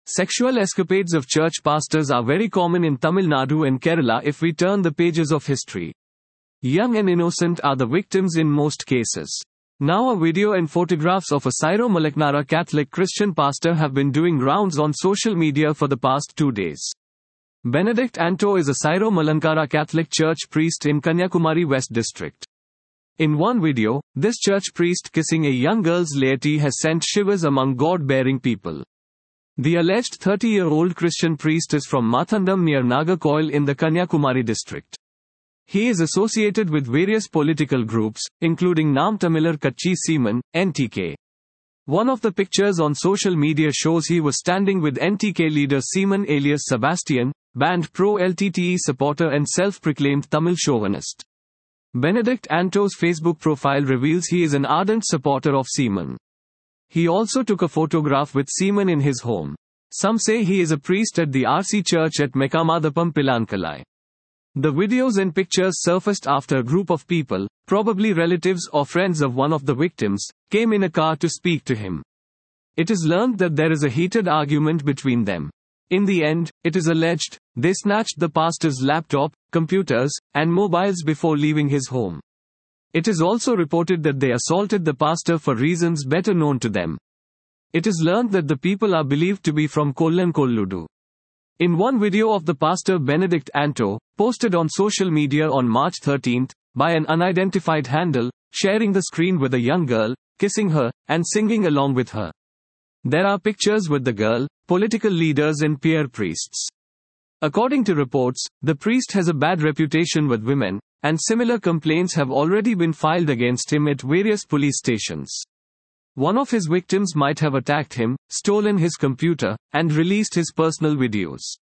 Sexual escapades of church pastors are very common in Tamil Nadu and Kerala if we turn the pages of history. Young and innocent are the victims in most cases. Now a video and photographs of a Syro Malankara Catholic Christian pastor have been doing rounds on social media for the past 2 days. Benedict Anto is a Syro Malankara Catholic church priest in Kanyakumari West District. In one video, this church priest kissing a young girl's laity has sent shivers among God-bearing people. The alleged 30-year-old Christian priest is from Mathandam near Nagarcoil in the Kanyakumari district. He is associated with various political groups, including Nam Tamilar Katchi Seeman, NTK. One of the pictures on social media shows he was standing with NTK leader Seeman alias Sebastian, banned pro-LTTE supporter and self-proclaimed Tamil chauvinist. Benedict Anto's Facebook profile reveals he is an ardent supporter of Seeman. He also took a photograph with Seeman in his home. Some say he is a priest at the RC Church at Mekamadapam Pilankalai. The videos and pictures surfaced after a group of people, probably relatives or friends of one of the victims, came in a car to speak to him. It is learned that there is a heated argument between them. In the end, it is alleged, they snatched the pastor's laptop, computers, and mobiles before leaving his home. It is also reported that they assaulted the pastor for reasons better known to them. It is learned that the people are believed to be from Kollan Kolludu. In one video of the pastor Benedict Anto, posted on social media on March 13, by an unidentified handle, sharing the screen with a young girl, kissing her, and singing along with her. There are pictures with the girl, political leaders and peer priests. According to reports, the priest has a bad reputation with women, and similar complaints have already been filed against him at various police stations. One of his victims might have attacked him, stolen his computer, and released his personal videos.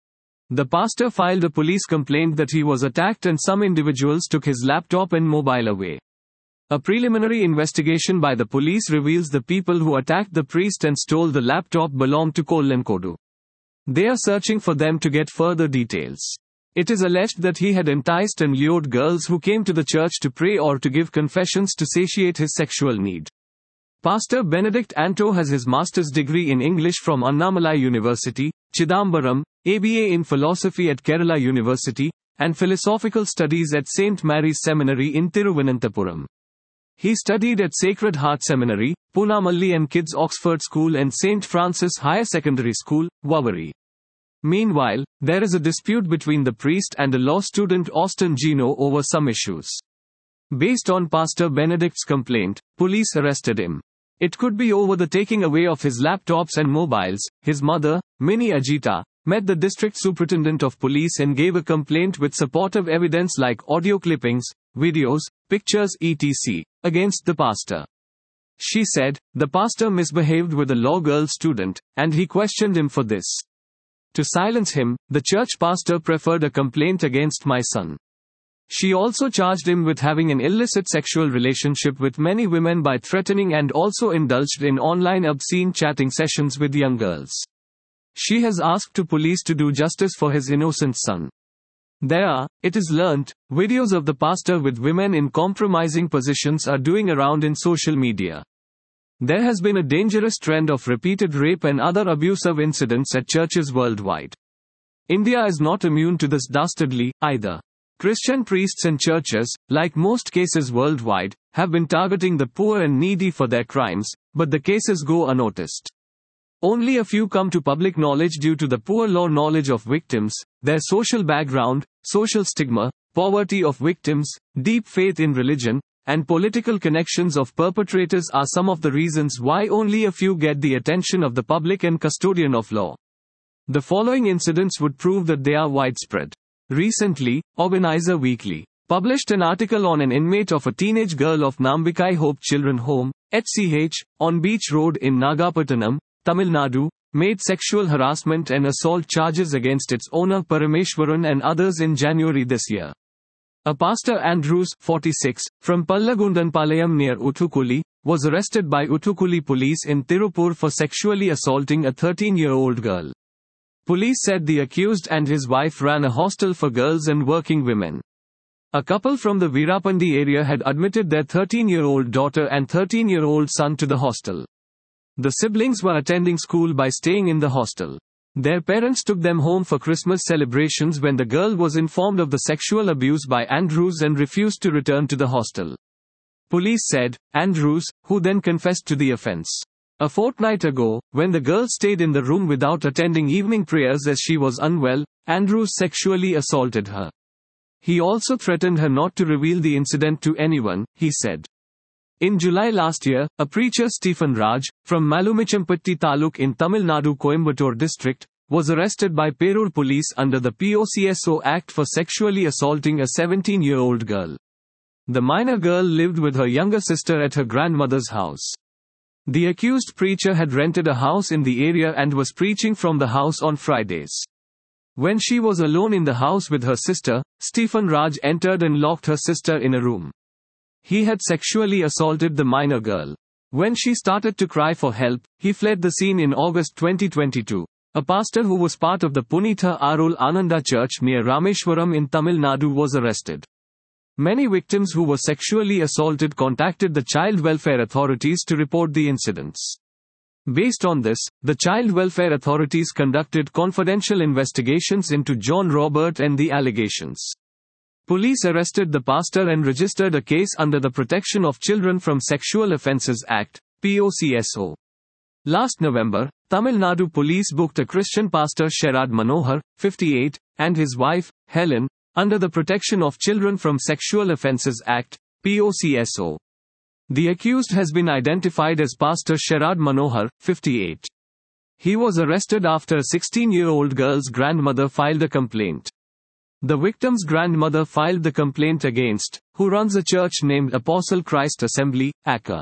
The pastor filed a police complaint that he was attacked and some individuals took his laptop and mobile away. A preliminary investigation by the police reveals the people who attacked the priest and stole the laptop belonged to Kollankodu. They are searching for them to get further details. It is alleged that he had enticed and lured girls who came to the church to pray or to give confessions to satiate his sexual need. Pastor Benedict Anto has his master's degree in English from Annamalai University, Chidambaram, ABA in philosophy at Kerala University, and philosophical studies at St. Mary's Seminary in Thiruvananthapuram. He studied at Sacred Heart Seminary, Punamalli and Kids Oxford School and St. Francis Higher Secondary School, Wavari. Meanwhile, there is a dispute between the priest and a law student Austin Gino over some issues. Based on Pastor Benedict's complaint, police arrested him. It could be over the taking away of his laptops and mobiles. His mother, Minnie Ajita, met the district superintendent of police and gave a complaint with supportive evidence like audio clippings, videos, pictures etc. against the pastor. She said, the pastor misbehaved with a law girl student, and he questioned him for this. To silence him, the church pastor preferred a complaint against my son. She also charged him with having an illicit sexual relationship with many women by threatening and also indulged in online obscene chatting sessions with young girls. She has asked to police to do justice for his innocent son. There are, it is learnt, videos of the pastor with women in compromising positions are doing around in social media. There has been a dangerous trend of repeated rape and other abusive incidents at churches worldwide. India is not immune to this dastardly, either. Christian priests and churches, like most cases worldwide, have been targeting the poor and needy for their crimes, but the cases go unnoticed. Only a few come to public knowledge due to the poor law knowledge of victims, their social background, social stigma, poverty of victims, deep faith in religion, and political connections of perpetrators are some of the reasons why only a few get the attention of the public and custodian of law. The following incidents would prove that they are widespread. Recently, Organizer Weekly published an article on an inmate of a teenage girl of Nambikai Hope Children Home, HCH, on Beach Road in Nagapattinam, Tamil Nadu, made sexual harassment and assault charges against its owner Parameshwaran and others in January this year. A pastor Andrews, 46, from Pallagundanpalayam near Uthukuli, was arrested by Uthukuli police in Tirupur for sexually assaulting a 13-year-old girl. Police said the accused and his wife ran a hostel for girls and working women. A couple from the Veerapandi area had admitted their 13-year-old daughter and 13-year-old son to the hostel. The siblings were attending school by staying in the hostel. Their parents took them home for Christmas celebrations when the girl was informed of the sexual abuse by Andrews and refused to return to the hostel. Police said, Andrews, who then confessed to the offense. A fortnight ago, when the girl stayed in the room without attending evening prayers as she was unwell, Andrews sexually assaulted her. He also threatened her not to reveal the incident to anyone, he said. In July last year, a preacher Stephen Raj, from Malumichampatti Taluk in Tamil Nadu Coimbatore district, was arrested by Perur police under the POCSO Act for sexually assaulting a 17-year-old girl. The minor girl lived with her younger sister at her grandmother's house. The accused preacher had rented a house in the area and was preaching from the house on Fridays. When she was alone in the house with her sister, Stephen Raj entered and locked her sister in a room. He had sexually assaulted the minor girl. When she started to cry for help, he fled the scene in August 2022. A pastor who was part of the Punitha Arul Ananda Church near Rameshwaram in Tamil Nadu was arrested. Many victims who were sexually assaulted contacted the child welfare authorities to report the incidents. Based on this, the child welfare authorities conducted confidential investigations into John Robert and the allegations. Police arrested the pastor and registered a case under the Protection of Children from Sexual Offences Act, POCSO. Last November, Tamil Nadu police booked a Christian pastor Sherad Manohar, 58, and his wife, Helen, under the Protection of Children from Sexual Offences Act, POCSO. The accused has been identified as Pastor Sherad Manohar, 58. He was arrested after a 16-year-old girl's grandmother filed a complaint. The victim's grandmother filed the complaint against, who runs a church named Apostle Christ Assembly, Akka.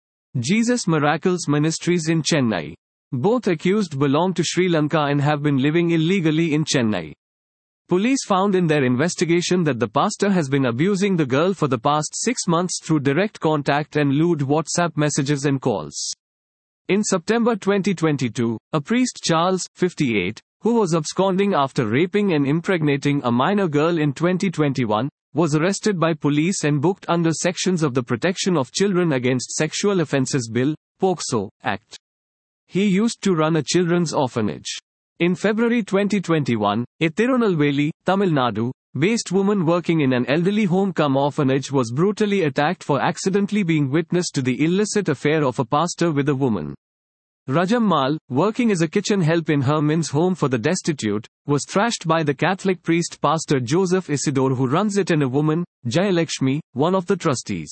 Jesus Miracles Ministries in Chennai. Both accused belong to Sri Lanka and have been living illegally in Chennai. Police found in their investigation that the pastor has been abusing the girl for the past 6 months through direct contact and lewd WhatsApp messages and calls. In September 2022, a priest Charles, 58, who was absconding after raping and impregnating a minor girl in 2021, was arrested by police and booked under sections of the Protection of Children Against Sexual Offences Bill, POCSO, Act. He used to run a children's orphanage. In February 2021, a Tirunelveli, Tamil Nadu, based woman working in an elderly home-cum-orphanage was brutally attacked for accidentally being witness to the illicit affair of a pastor with a woman. Rajam Mal, working as a kitchen help in Herman's Home for the Destitute, was thrashed by the Catholic priest Pastor Joseph Isidore who runs it and a woman, Jayalakshmi, one of the trustees.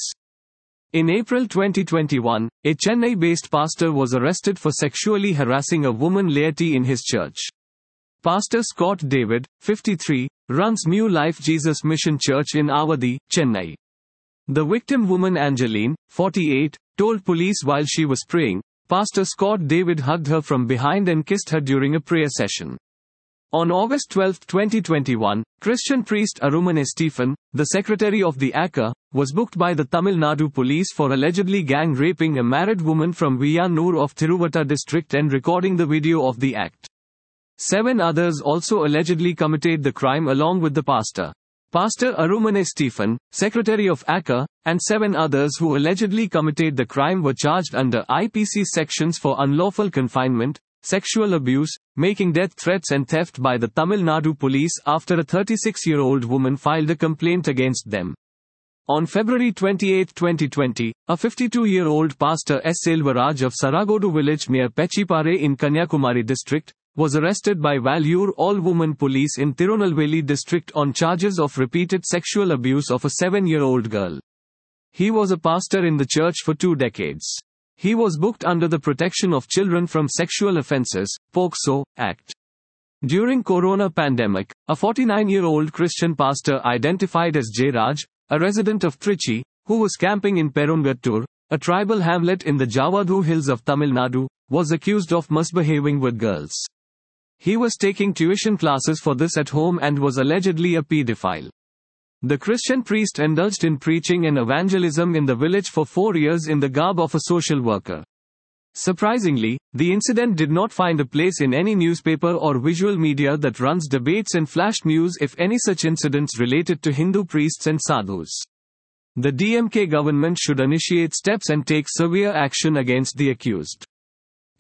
In April 2021, a Chennai-based pastor was arrested for sexually harassing a woman laity in his church. Pastor Scott David, 53, runs New Life Jesus Mission Church in Avadi, Chennai. The victim woman Angeline, 48, told police while she was praying, Pastor Scott David hugged her from behind and kissed her during a prayer session. On August 12, 2021, Christian priest Arumane Stephen, the secretary of the Akka, was booked by the Tamil Nadu police for allegedly gang raping a married woman from Viyanur of Tiruvata district and recording the video of the act. 7 others also allegedly committed the crime along with the pastor. Pastor Arumane Stephen, secretary of Akka, and 7 others who allegedly committed the crime were charged under IPC sections for unlawful confinement, sexual abuse, making death threats and theft by the Tamil Nadu police after a 36-year-old woman filed a complaint against them. On February 28, 2020, a 52-year-old pastor S. Selvaraj of Saragodu village near Pechipare in Kanyakumari district, was arrested by Vallure all-woman police in Tirunelveli district on charges of repeated sexual abuse of a 7-year-old girl. He was a pastor in the church for 2 decades. He was booked under the Protection of Children from Sexual Offences, POCSO, Act. During Corona pandemic, a 49-year-old Christian pastor identified as J. Raj, a resident of Trichy, who was camping in Perungattur, a tribal hamlet in the Javadhu hills of Tamil Nadu, was accused of misbehaving with girls. He was taking tuition classes for this at home and was allegedly a pedophile. The Christian priest indulged in preaching and evangelism in the village for 4 years in the garb of a social worker. Surprisingly, the incident did not find a place in any newspaper or visual media that runs debates and flash news if any such incidents related to Hindu priests and sadhus. The DMK government should initiate steps and take severe action against the accused.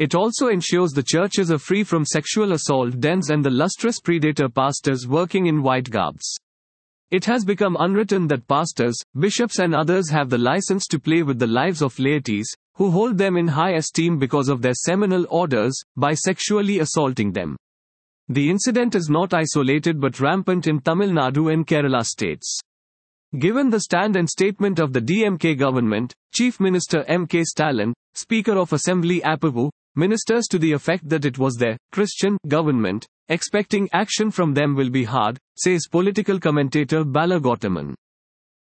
It also ensures the churches are free from sexual assault dens and the lustrous predator pastors working in white garbs. It has become unwritten that pastors, bishops and others have the license to play with the lives of laities, who hold them in high esteem because of their seminal orders, by sexually assaulting them. The incident is not isolated but rampant in Tamil Nadu and Kerala states. Given the stand and statement of the DMK government, Chief Minister M.K. Stalin, Speaker of Assembly Appavu, ministers to the effect that it was their Christian government, expecting action from them will be hard, says political commentator Bala Gautaman.